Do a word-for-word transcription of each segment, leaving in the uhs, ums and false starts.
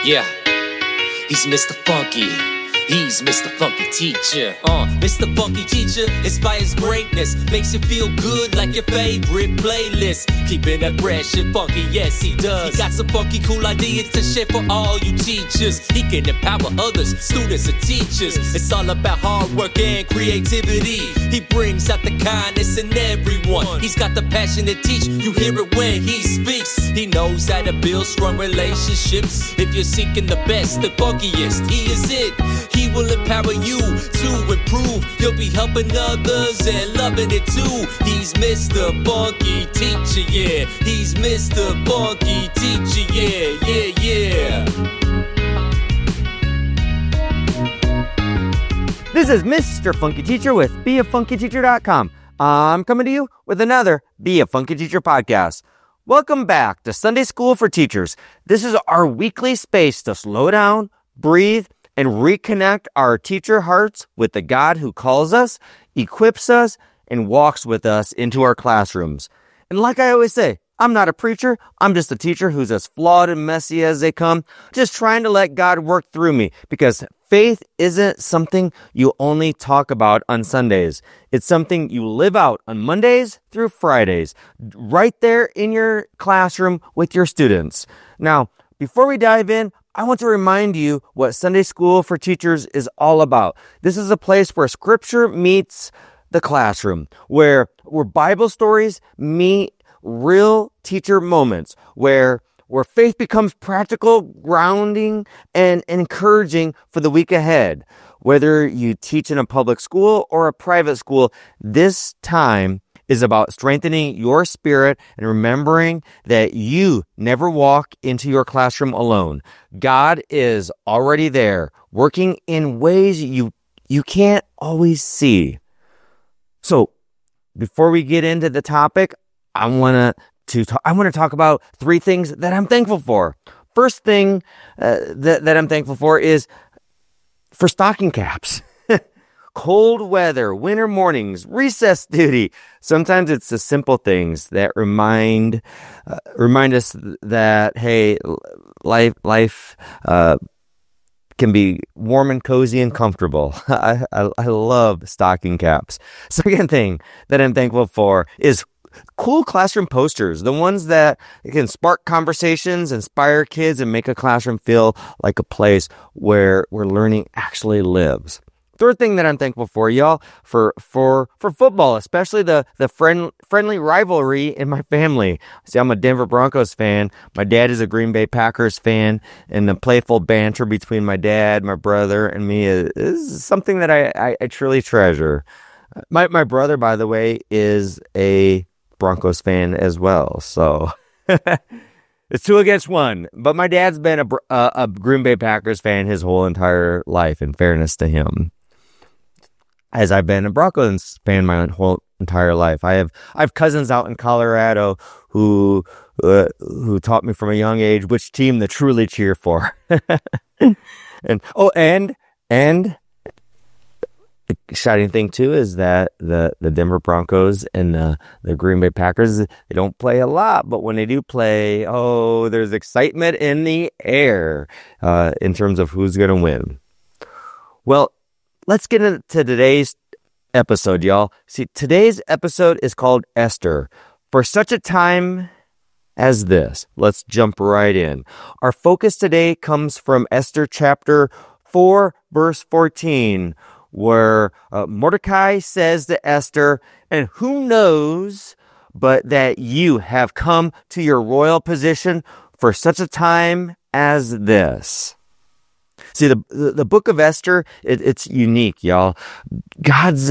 Yeah, he's Mister Funky. He's Mister Funky Teacher. Uh, Mister Funky Teacher inspires greatness, makes you feel good like your favorite playlist. Keeping it fresh and funky, yes he does. He got some funky cool ideas to share for all you teachers. He can empower others, students and teachers. It's all about hard work and creativity. He brings out the kindness in everyone. He's got the passion to teach, you hear it when he speaks. He knows how to build strong relationships. If you're seeking the best, the funkiest, he is it. He will empower you to improve. You'll be helping others and loving it too. He's Mister Funky Teacher, yeah. He's Mister Funky Teacher, yeah, yeah, yeah. This is Mister Funky Teacher with be a funky teacher dot com. I'm coming to you with another Be a Funky Teacher podcast. Welcome back to Sunday School for Teachers. This is our weekly space to slow down, breathe, and reconnect our teacher hearts with the God who calls us, equips us, and walks with us into our classrooms. And like I always say, I'm not a preacher. I'm just a teacher who's as flawed and messy as they come, just trying to let God work through me, because faith isn't something you only talk about on Sundays. It's something you live out on Mondays through Fridays, right there in your classroom with your students. Now, before we dive in, I want to remind you what Sunday School for Teachers is all about. This is a place where Scripture meets the classroom, where, where Bible stories meet real teacher moments, where, where faith becomes practical, grounding, and, and encouraging for the week ahead. Whether you teach in a public school or a private school, this time is about strengthening your spirit and remembering that you never walk into your classroom alone. God is already there, working in ways you you can't always see. So, before we get into the topic, I want to talk, I want to talk about three things that I'm thankful for. First thing uh, that that I'm thankful for is for stocking caps. Cold weather, winter mornings, recess duty. Sometimes it's the simple things that remind uh, remind us that, hey, life life uh, can be warm and cozy and comfortable. I, I I love stocking caps. Second thing that I'm thankful for is cool classroom posters, the ones that can spark conversations, inspire kids, and make a classroom feel like a place where where learning actually lives. Third thing that I'm thankful for, y'all, for for for football, especially the the friend, friendly rivalry in my family. See, I'm a Denver Broncos fan. My dad is a Green Bay Packers fan, and the playful banter between my dad, my brother, and me is, is something that I, I, I truly treasure. My my brother, by the way, is a Broncos fan as well, so it's two against one. But my dad's been a, a, a Green Bay Packers fan his whole entire life, in fairness to him, as I've been a Broncos fan my whole entire life. I have I have cousins out in Colorado who uh, who taught me from a young age which team to truly cheer for. and oh, and and the exciting thing too is that the, the Denver Broncos and the, the Green Bay Packers, they don't play a lot, but when they do play, oh, there's excitement in the air uh, in terms of who's going to win. Well, let's get into today's episode, y'all. See, today's episode is called Esther. For such a time as this, let's jump right in. Our focus today comes from Esther chapter four, verse fourteen, where uh, Mordecai says to Esther, "And who knows but that you have come to your royal position for such a time as this." See, the the book of Esther, it, it's unique, y'all. God's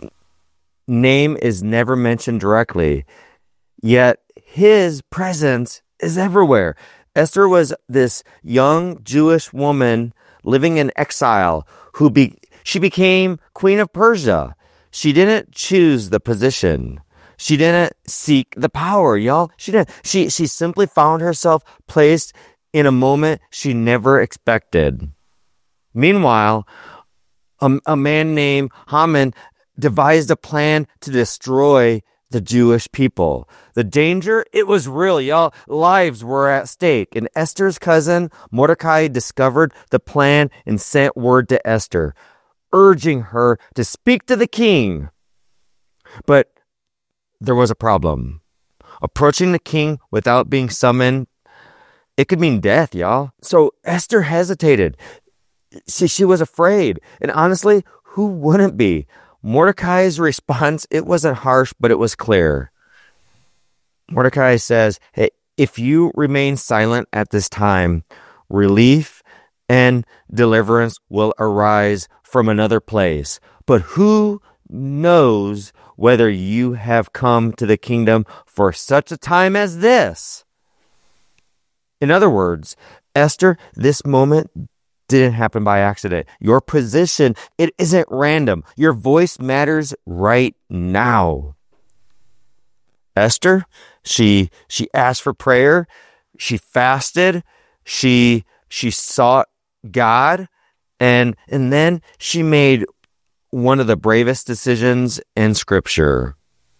name is never mentioned directly, yet his presence is everywhere. Esther was this young Jewish woman living in exile who be, she became queen of Persia. She didn't choose the position. She didn't seek the power, y'all. She didn't. She, she simply found herself placed in a moment she never expected. Meanwhile, a, a man named Haman devised a plan to destroy the Jewish people. The danger, it was real, y'all. Lives were at stake. And Esther's cousin, Mordecai, discovered the plan and sent word to Esther, urging her to speak to the king. But there was a problem. Approaching the king without being summoned, it could mean death, y'all. So Esther hesitated. She, she was afraid. And honestly, who wouldn't be? Mordecai's response, it wasn't harsh, but it was clear. Mordecai says, hey, if you remain silent at this time, relief and deliverance will arise from another place. But who knows whether you have come to the kingdom for such a time as this? In other words, Esther, this moment didn't happen by accident. Your position, it isn't random. Your voice matters right now. Esther, she she asked for prayer. She fasted. She she sought God, and and then she made one of the bravest decisions in Scripture.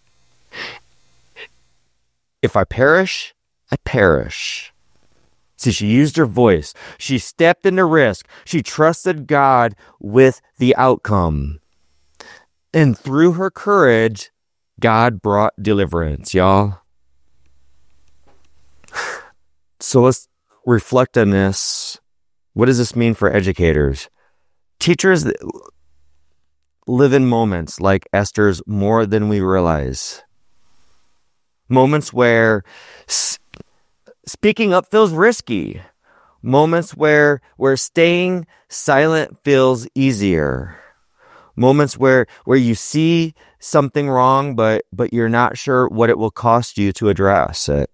If I perish, I perish. See, she used her voice. She stepped into risk. She trusted God with the outcome. And through her courage, God brought deliverance, y'all. So let's reflect on this. What does this mean for educators? Teachers live in moments like Esther's more than we realize. Moments where speaking up feels risky. Moments where, where staying silent feels easier. Moments where, where you see something wrong, but, but you're not sure what it will cost you to address it.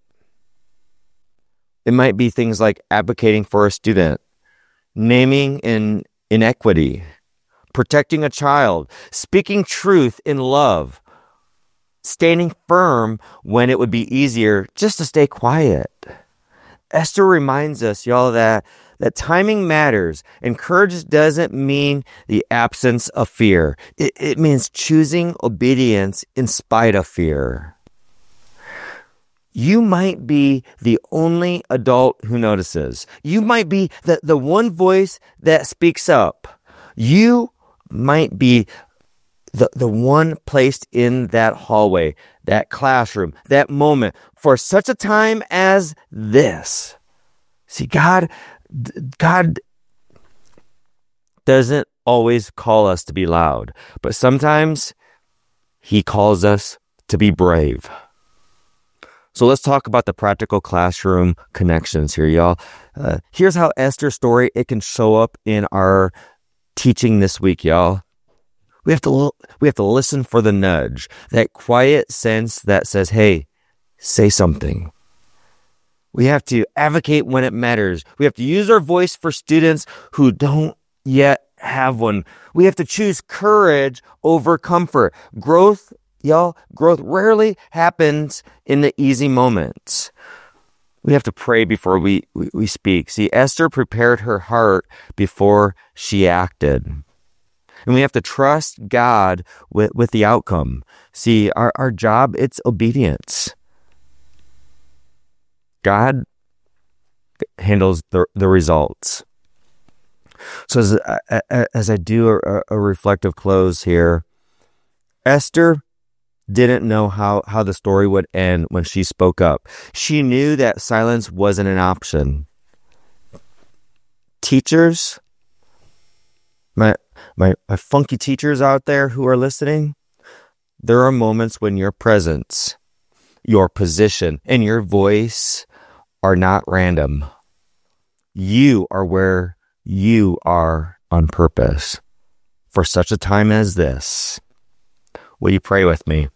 It might be things like advocating for a student, naming an inequity, protecting a child, speaking truth in love, standing firm when it would be easier just to stay quiet. Esther reminds us, y'all, that, that timing matters, and courage doesn't mean the absence of fear. It, it means choosing obedience in spite of fear. You might be the only adult who notices. You might be the, the one voice that speaks up. You might be the, the one placed in that hallway, that classroom, that moment for such a time as this. See, God, God doesn't always call us to be loud, but sometimes He calls us to be brave. So let's talk about the practical classroom connections here, y'all. Uh, here's how Esther's story, it can show up in our teaching this week, y'all. We have to we have to listen for the nudge, that quiet sense that says, hey, say something. We have to advocate when it matters. We have to use our voice for students who don't yet have one. We have to choose courage over comfort. Growth, y'all, growth rarely happens in the easy moments. We have to pray before we, we, we speak. See, Esther prepared her heart before she acted. And we have to trust God with, with the outcome. See, our, our job, it's obedience. God handles the, the results. So as, as I do a, a reflective close here, Esther didn't know how, how the story would end when she spoke up. She knew that silence wasn't an option. Teachers, my, my, my funky teachers out there who are listening, there are moments when your presence, your position, and your voice are not random. You are where you are on purpose for such a time as this. Will you pray with me?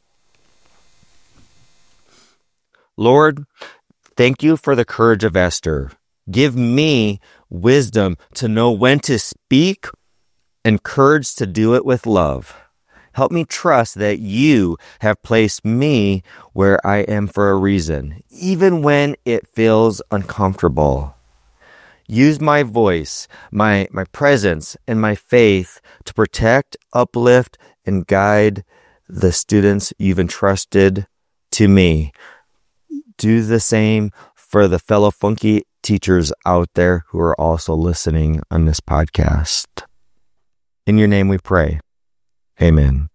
Lord, thank you for the courage of Esther. Give me wisdom to know when to speak and courage to do it with love. Help me trust that you have placed me where I am for a reason, even when it feels uncomfortable. Use my voice, my, my presence, and my faith to protect, uplift, and guide the students you've entrusted to me. Do the same for the fellow funky teachers out there who are also listening on this podcast. In your name we pray. Amen.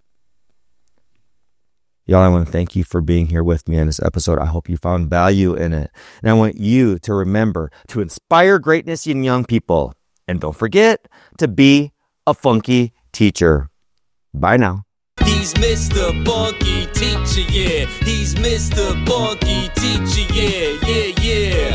Y'all, I want to thank you for being here with me on this episode. I hope you found value in it. And I want you to remember to inspire greatness in young people. And don't forget to be a funky teacher. Bye now. He's Mister Funky Teacher, yeah. He's Mister Funky Teacher, yeah, yeah, yeah.